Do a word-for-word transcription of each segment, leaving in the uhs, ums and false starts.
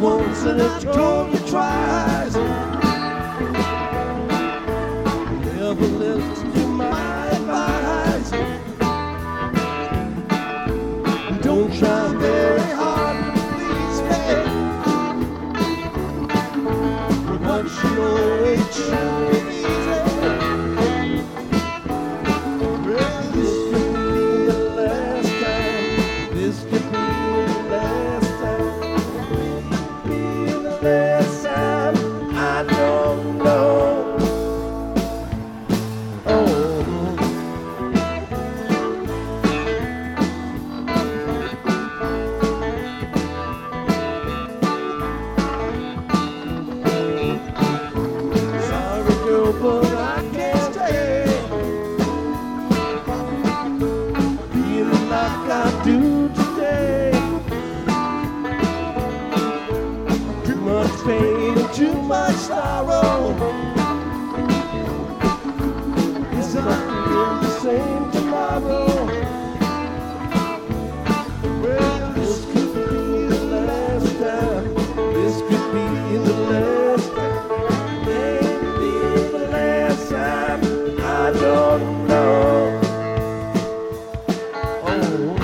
once and I told you twice. Never listen to my advice. Don't try very hard to please me, but you know it should be easy. Well, this could be the last time. This could be the last time. Be the last time. I don't know. But I can't stay feeling like I do today. Too much pain and too much sorrow. Guess I'll feel the same tomorrow. Well, this could be the last time. This could be the last time. I don't know. Oh.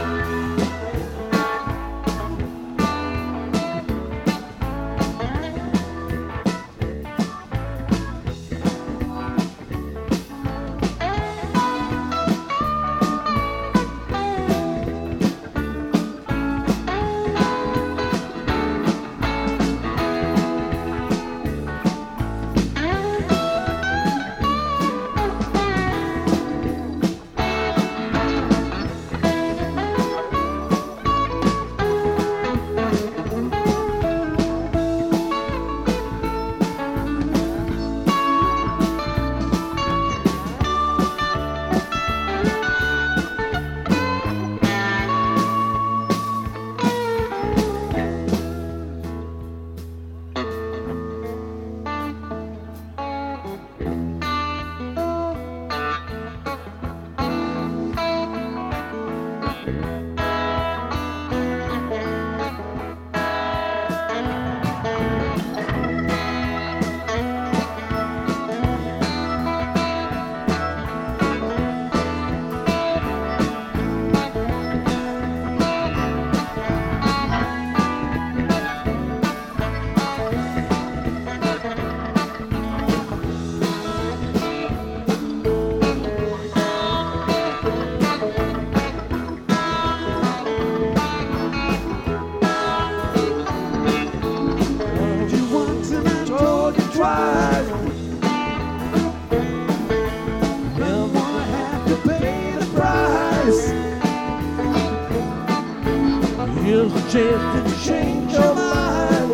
Here's a chance to change your mind.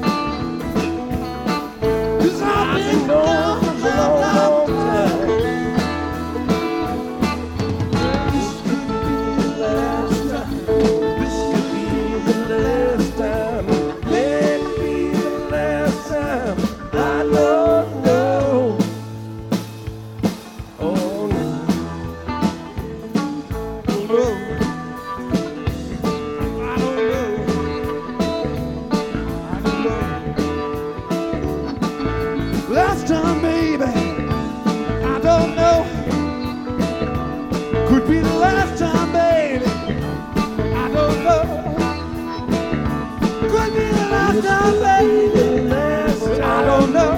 'Cause I've been gone for a long, long time. This could be the last time. This could be the last time. Maybe the last time. I don't know. Oh no. Oh, no. Last time, baby, I don't know. Could be the last time, baby, I don't know. Could be the last time, baby, I don't know.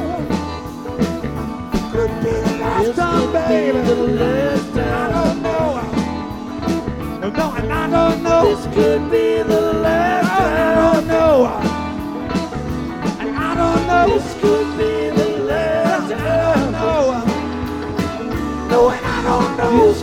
Could be the last time, baby, I don't know. No, and I don't know. This could be the last time. I don't know. And I don't know. This could be the last time. I don't know. No, and I don't know. This